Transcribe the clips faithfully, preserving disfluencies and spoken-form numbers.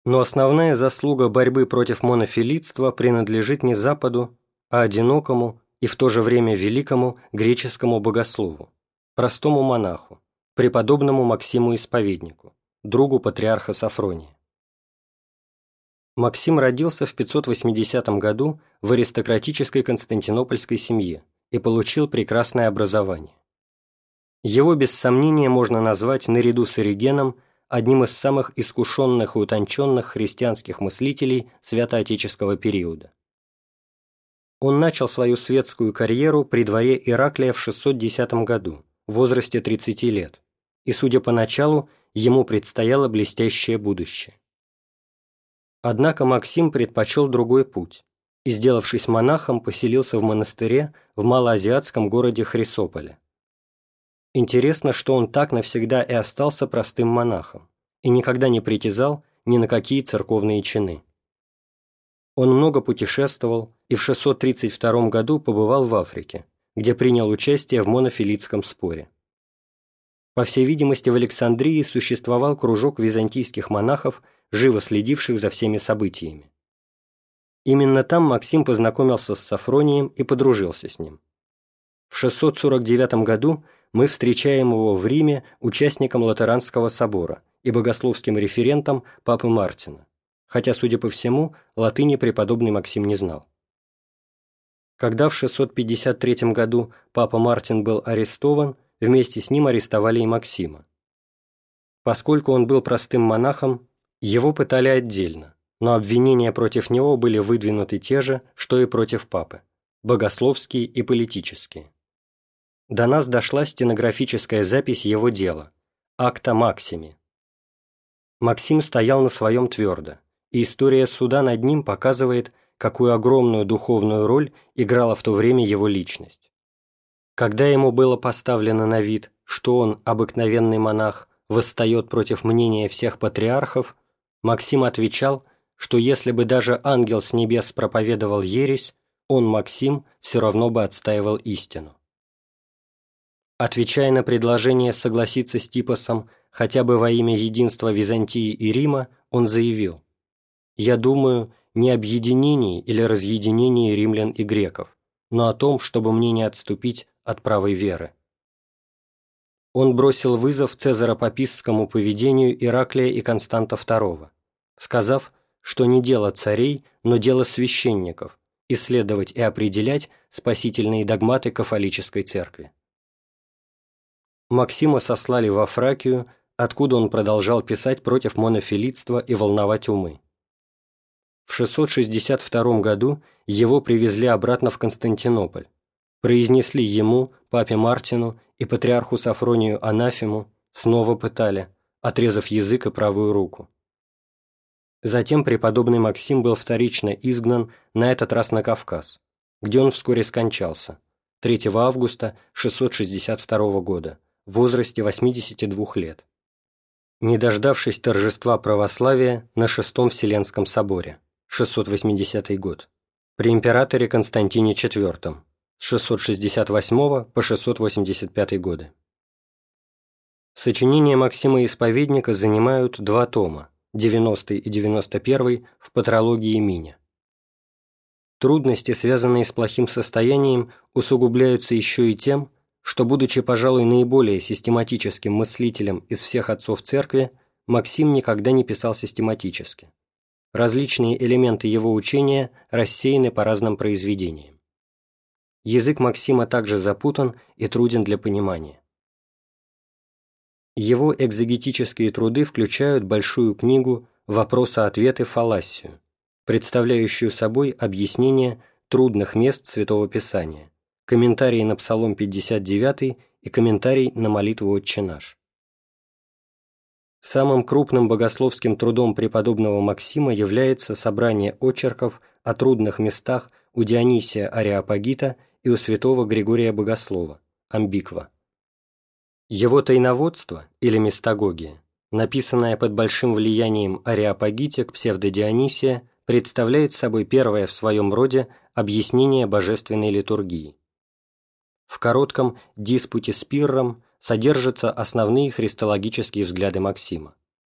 Но основная заслуга борьбы против монофилитства принадлежит не Западу, а одинокому и в то же время великому греческому богослову, простому монаху, преподобному Максиму Исповеднику, другу патриарха Софрония. Максим родился в пятьсот восьмидесятом году в аристократической константинопольской семье и получил прекрасное образование. Его без сомнения можно назвать наряду с Оригеном одним из самых искушенных и утонченных христианских мыслителей святоотеческого периода. Он начал свою светскую карьеру при дворе Ираклия в шестьсот десятом году, в возрасте тридцати лет, и, судя по началу, ему предстояло блестящее будущее. Однако Максим предпочел другой путь и, сделавшись монахом, поселился в монастыре в малоазиатском городе Хрисополе. Интересно, что он так навсегда и остался простым монахом и никогда не притязал ни на какие церковные чины. Он много путешествовал и в шестьсот тридцать втором году побывал в Африке, где принял участие в монофилитском споре. По всей видимости, в Александрии существовал кружок византийских монахов, живо следивших за всеми событиями. Именно там Максим познакомился с Софронием и подружился с ним. В шестьсот сорок девятом году мы встречаем его в Риме участником Латеранского собора и богословским референтом папы Мартина, хотя, судя по всему, латыни преподобный Максим не знал. Когда в шестьсот пятьдесят третьем году папа Мартин был арестован, вместе с ним арестовали и Максима. Поскольку он был простым монахом, его пытали отдельно, но обвинения против него были выдвинуты те же, что и против папы – богословские и политические. До нас дошла стенографическая запись его дела – акта Максими. Максим стоял на своем твердо, и история суда над ним показывает, какую огромную духовную роль играла в то время его личность. Когда ему было поставлено на вид, что он, обыкновенный монах, восстает против мнения всех патриархов, Максим отвечал, что если бы даже ангел с небес проповедовал ересь, он, Максим, все равно бы отстаивал истину. Отвечая на предложение согласиться с Типосом хотя бы во имя единства Византии и Рима, он заявил: «Я думаю не об единении или разъединении римлян и греков, но о том, чтобы мне не отступить от правой веры». Он бросил вызов цезаропапистскому поведению Ираклия и Константа второго, сказав, что не дело царей, но дело священников исследовать и определять спасительные догматы кафолической церкви. Максима сослали во Фракию, откуда он продолжал писать против монофилитства и волновать умы. В шестьсот шестьдесят втором году его привезли обратно в Константинополь, произнесли ему, папе Мартину и патриарху Софронию анафему, снова пытали, отрезав язык и правую руку. Затем преподобный Максим был вторично изгнан, на этот раз на Кавказ, где он вскоре скончался, третьего августа шестьсот шестьдесят второго года, в возрасте восьмидесяти двух лет, не дождавшись торжества православия на Шестом Вселенском соборе, шестьсот восьмидесятый год, при императоре Константине четвёртом, с шестьсот шестьдесят восьмого по шестьсот восемьдесят пятый годы. Сочинения Максима Исповедника занимают два тома, девяностый и девяносто первый в патрологии Миня. Трудности, связанные с плохим состоянием, усугубляются еще и тем, что, будучи, пожалуй, наиболее систематическим мыслителем из всех отцов церкви, Максим никогда не писал систематически. Различные элементы его учения рассеяны по разным произведениям. Язык Максима также запутан и труден для понимания. Его экзегетические труды включают большую книгу «Вопросы-ответы фаллассию», представляющую собой объяснение трудных мест Святого Писания, комментарий на Псалом пятьдесят девятый и комментарий на молитву «Отче наш». Самым крупным богословским трудом преподобного Максима является собрание очерков о трудных местах у Дионисия Ареопагита и у святого Григория Богослова, Амбиква. Его тайноводство, или мистагогия, написанное под большим влиянием Ареопагитик псевдодионисия, представляет собой первое в своем роде объяснение божественной литургии. В коротком «Диспуте с Пирром» содержатся основные христологические взгляды Максима.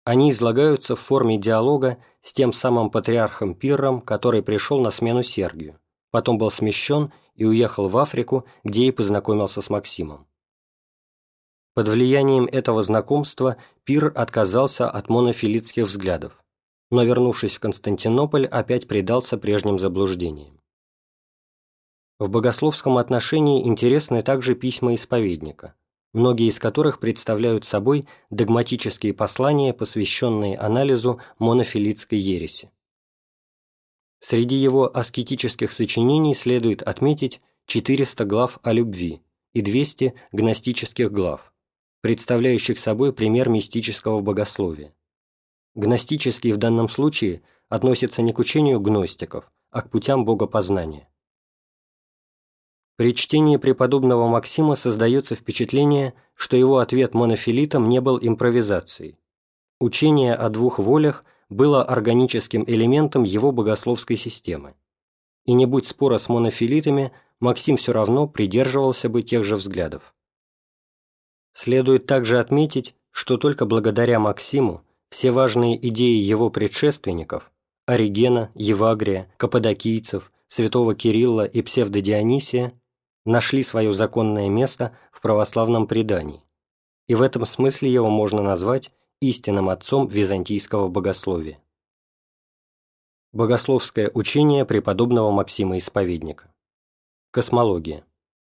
Они излагаются в форме диалога с тем самым патриархом Пирром, который пришел на смену Сергию, потом был смещен и уехал в Африку, где и познакомился с Максимом. Под влиянием этого знакомства Пирр отказался от монофилитских взглядов, но, вернувшись в Константинополь, опять предался прежним заблуждениям. В богословском отношении интересны также письма исповедника, многие из которых представляют собой догматические послания, посвященные анализу монофилитской ереси. Среди его аскетических сочинений следует отметить четыреста глав о любви и двести гностических глав, представляющих собой пример мистического богословия. Гностический в данном случае относится не к учению гностиков, а к путям богопознания. При чтении преподобного Максима создается впечатление, что его ответ монофилитам не был импровизацией. Учение о двух волях было органическим элементом его богословской системы. И не будь спора с монофилитами, Максим все равно придерживался бы тех же взглядов. Следует также отметить, что только благодаря Максиму все важные идеи его предшественников – Оригена, Евагрия, Каппадокийцев, святого Кирилла и псевдодионисия – нашли свое законное место в православном предании, и в этом смысле его можно назвать истинным отцом византийского богословия. Богословское учение преподобного Максима Исповедника. Космология.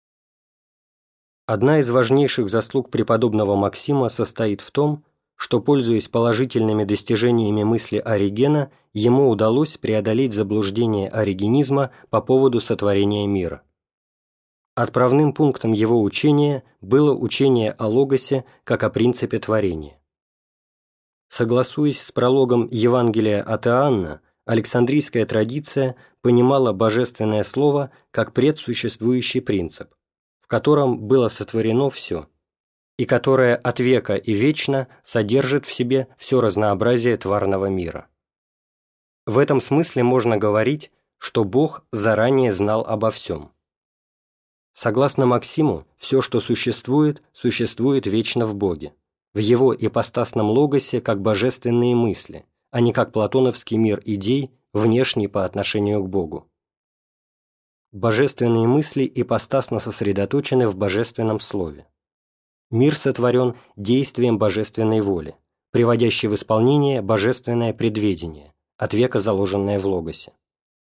Одна из важнейших заслуг преподобного Максима состоит в том, что, пользуясь положительными достижениями мысли Оригена, ему удалось преодолеть заблуждение оригенизма по поводу сотворения мира. Отправным пунктом его учения было учение о Логосе как о принципе творения. Согласуясь с прологом Евангелия от Иоанна, Александрийская традиция понимала божественное слово как предсуществующий принцип, в котором было сотворено все, и которое от века и вечно содержит в себе все разнообразие тварного мира. В этом смысле можно говорить, что Бог заранее знал обо всем. Согласно Максиму, все, что существует, существует вечно в Боге, в Его ипостасном логосе как божественные мысли, а не как платоновский мир идей, внешний по отношению к Богу. Божественные мысли ипостасно сосредоточены в божественном слове. Мир сотворен действием божественной воли, приводящей в исполнение божественное предведение, от века заложенное в логосе.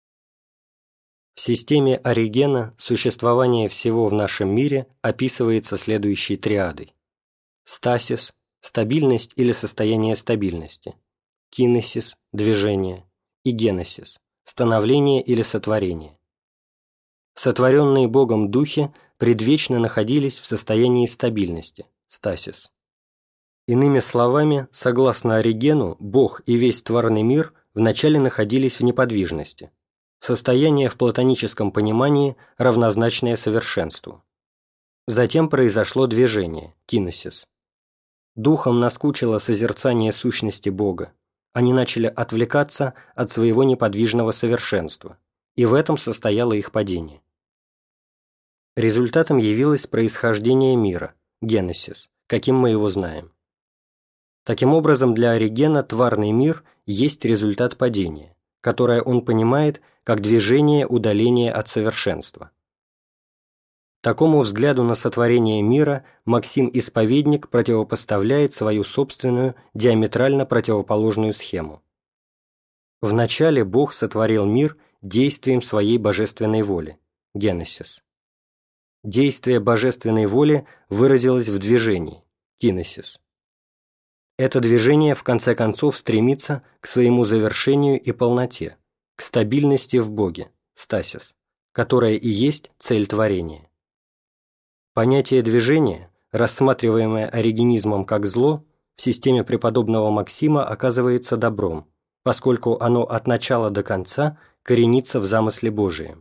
В системе Оригена существование всего в нашем мире описывается следующей триадой: стасис – стабильность или состояние стабильности, кинесис – движение, и генесис – становление или сотворение. Сотворенные Богом духи предвечно находились в состоянии стабильности, стасис. Иными словами, согласно Оригену, Бог и весь тварный мир вначале находились в неподвижности, состояние в платоническом понимании, равнозначное совершенству. Затем произошло движение, кинесис. Духом наскучило созерцание сущности Бога, они начали отвлекаться от своего неподвижного совершенства, и в этом состояло их падение. Результатом явилось происхождение мира, генесис, каким мы его знаем. Таким образом, для Оригена тварный мир есть результат падения, которое он понимает как движение удаления от совершенства. Такому взгляду на сотворение мира Максим Исповедник противопоставляет свою собственную диаметрально противоположную схему. Вначале Бог сотворил мир действием своей божественной воли, генесис. Действие божественной воли выразилось в движении, кинесис. Это движение в конце концов стремится к своему завершению и полноте, к стабильности в Боге, стасис, которая и есть цель творения. Понятие движения, рассматриваемое оригенизмом как зло, в системе преподобного Максима оказывается добром, поскольку оно от начала до конца коренится в замысле Божием.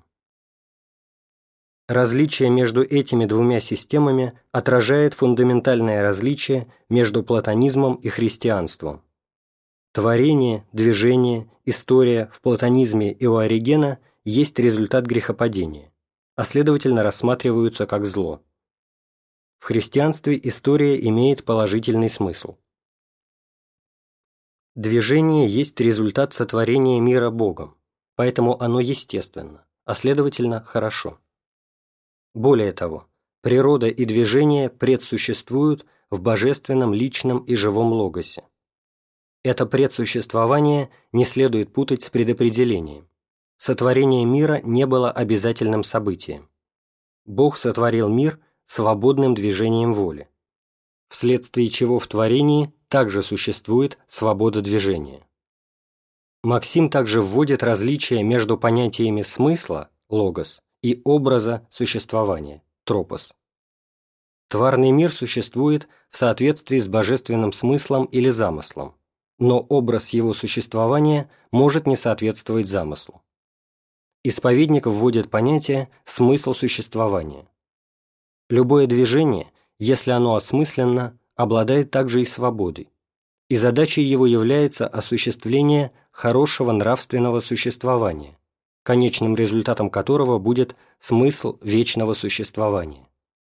Различие между этими двумя системами отражает фундаментальное различие между платонизмом и христианством. Творение, движение, история в платонизме и у Оригена есть результат грехопадения, а следовательно рассматриваются как зло. В христианстве история имеет положительный смысл. Движение есть результат сотворения мира Богом, поэтому оно естественно, а следовательно, хорошо. Более того, природа и движение предсуществуют в божественном личном и живом логосе. Это предсуществование не следует путать с предопределением. Сотворение мира не было обязательным событием. Бог сотворил мир свободным движением воли, вследствие чего в творении также существует свобода движения. Максим также вводит различие между понятиями смысла, логос, и образа существования, тропос. Тварный мир существует в соответствии с божественным смыслом или замыслом, но образ его существования может не соответствовать замыслу. Исповедник вводит понятие «смысл существования». Любое движение, если оно осмысленно, обладает также и свободой, и задачей его является осуществление хорошего нравственного существования, конечным результатом которого будет смысл вечного существования.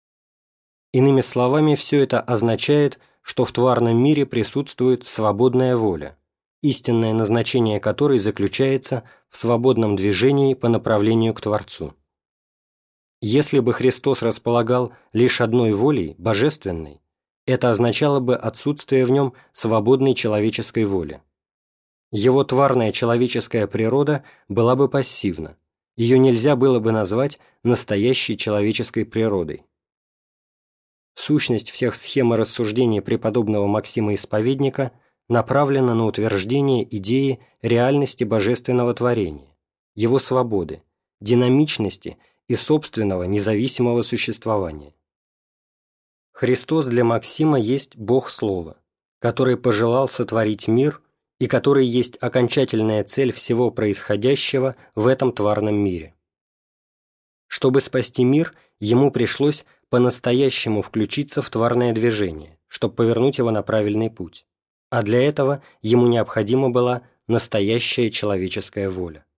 Иными словами, все это означает, что в тварном мире присутствует свободная воля, истинное назначение которой заключается в свободном движении по направлению к Творцу. Если бы Христос располагал лишь одной волей, божественной, это означало бы отсутствие в нем свободной человеческой воли. Его тварная человеческая природа была бы пассивна, ее нельзя было бы назвать настоящей человеческой природой. Сущность всех схем и рассуждений преподобного Максима Исповедника направлена на утверждение идеи реальности божественного творения, его свободы, динамичности и собственного независимого существования. Христос для Максима есть Бог Слова, который пожелал сотворить мир и который есть окончательная цель всего происходящего в этом тварном мире. Чтобы спасти мир, ему пришлось по-настоящему включиться в тварное движение, чтобы повернуть его на правильный путь, а для этого ему необходима была настоящая человеческая воля.